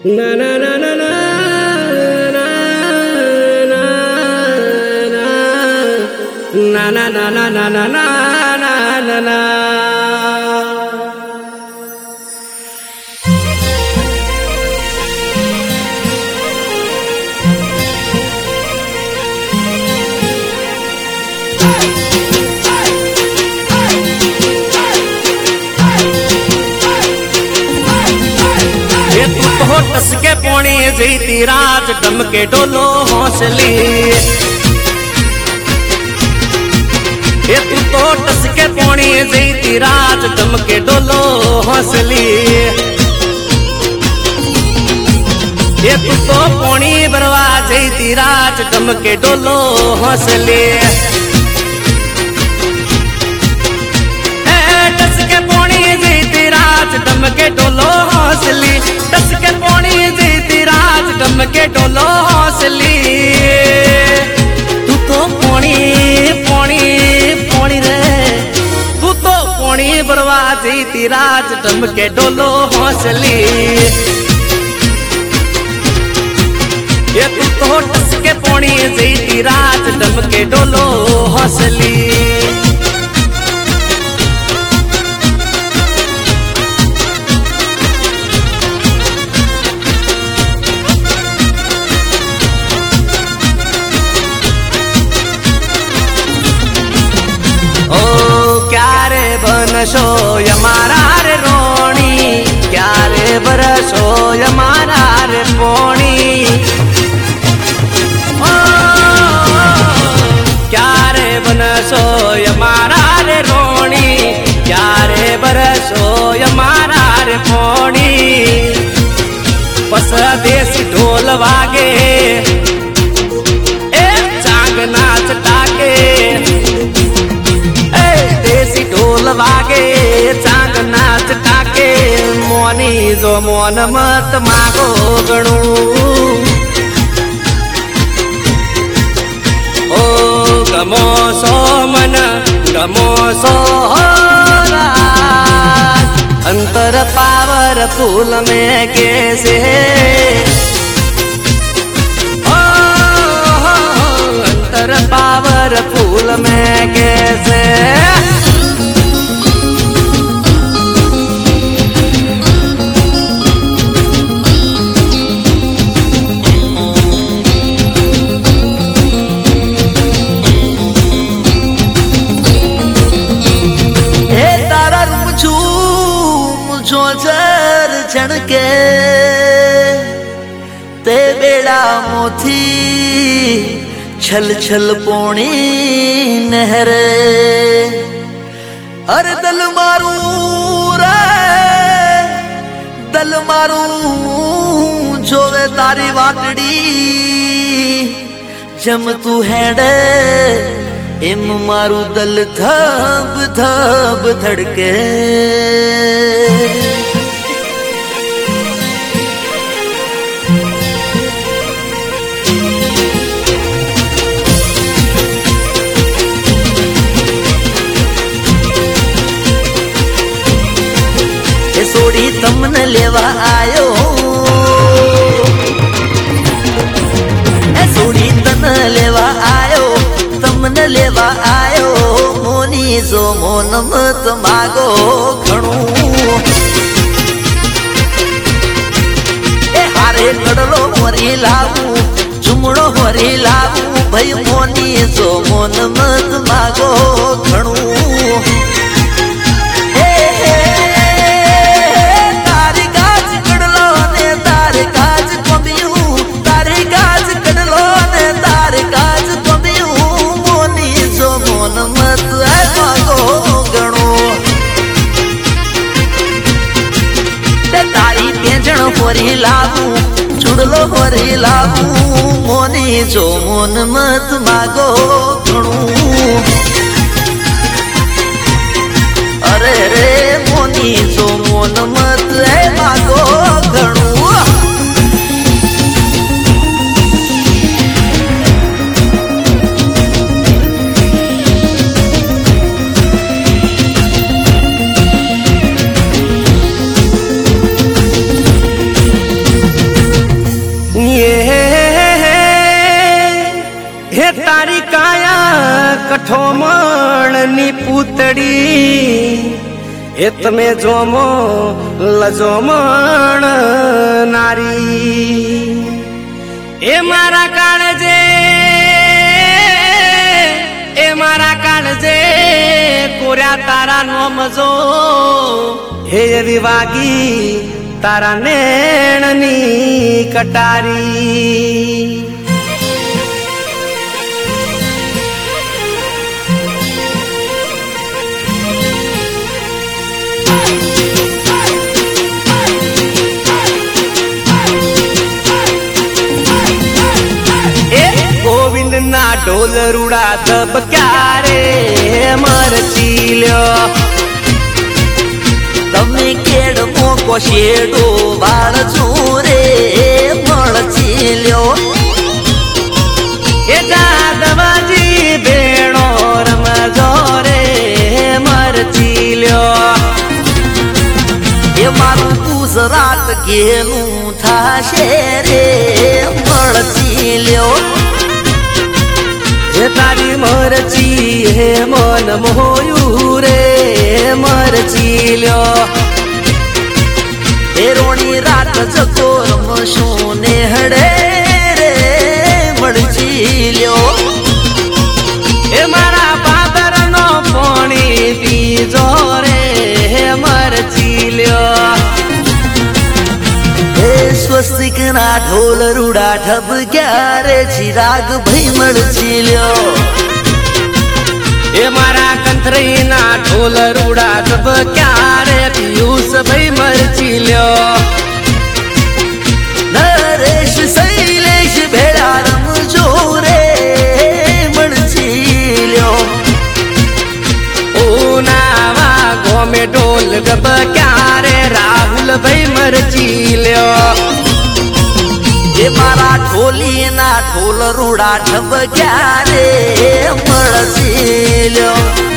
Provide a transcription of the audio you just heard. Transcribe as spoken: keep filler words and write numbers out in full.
na na na na na na na na na na na na na na. टस के पोणी जीती राज डम के डोलो हौसली ये तू तो टस के पोणी जीती राज डम के डोलो हौसली ये तू तो पोणी बरवा जीती राज डम के डोलो हौसली टस के पोणी जीती राज डम के डोलो हौसली टस के पोणी जीती राज डम के डोलो हौसली तू तो पोणी पोणी पोणी रे तू तो पोणी बरवा जीती राज डम के डोलो हौसली ये तू तो टस के पोणी जीती राज डम के डोलो हौसली बनसो यमारा रे रोणी क्या रे बरसो यमारा रे पोणी ओ क्या रे बनसो यमारा रे रोणी क्या रे बरसो यमारा रे पोणी बस देसी ढोल वागे ए चांग नाच टाके देसी ढोल वागे चांग नाच टाके मोनी जो मोन मत मागो गणू ओ गमो सो मन गमो सो अंतर पावर फूल में कैसे ओ अंतर पावर फूल में कैसे के ते बेड़ा मोथी छल छल पोणी नहर अरे दल मारू रे दल मारू जोवे तारी वाटड़ी जम तू हैडे इम मारू दल धब धब धड़के सोड़ी तमने लेवा आयो सोड़ी तन लेवा आयो तमने लेवा आयो मोनी जो मोन मत मागो घणू ए हारे कड़लो मोरी लावू झुमड़ो मोरी लावू भई मोनी जो मोन मत मागो घणू होरी लाबू चुड़लो होरी लाबू मोनी जो मोन मत मागो घणू अरे रे मोनी जो मोन मत मागो घणू એ તમે જોમો લજોમણ નારી એ મારા કાળજે એ મારા કાળજે કોર્યા તારા નોમજો હે એવી વાગી તારા નેણની કટારી ગોવિંદ ના ઢોલ રૂડા ધબક્યા રે મરચી લ્યો તમે કેડ મોકો શેડો બાળ ચોરે મળચી લ્યો એ જાદવાજી ભેણો રમજો રે મરચી લ્યો એ મારું ગુજરાત ગેલું થાશે રે મળચી લ્યો એ તારી મરચી હે મન મોયું રે મરચી લ્યો એ રોણી રાત જતો રમશું ને હડે રે મળચી લ્યો એ મારા પાદર નો પોણી પીજો રે મરચી લ્યો એ સ્વસ્તિક ના ઢોલ રૂડા ઠબક્યા રે ચિરાગ ભાઈ મળચી લ્યો એ મારા કંથરી ના ઢોલ રૂડા ધબક્યા રે પિયુષ ભાઈ મરચી લ્યો નરેશ શૈલેષ ભેળા રમજો રે મળચી લ્યો ઉનાવા ગોમે ઢોલ ધબક્યા રે રાહુલ ભાઈ મરચી લ્યો એ મારા ઢોલી ના ઢોલ રૂડા ઠબક્યા રે મળચી લ્યો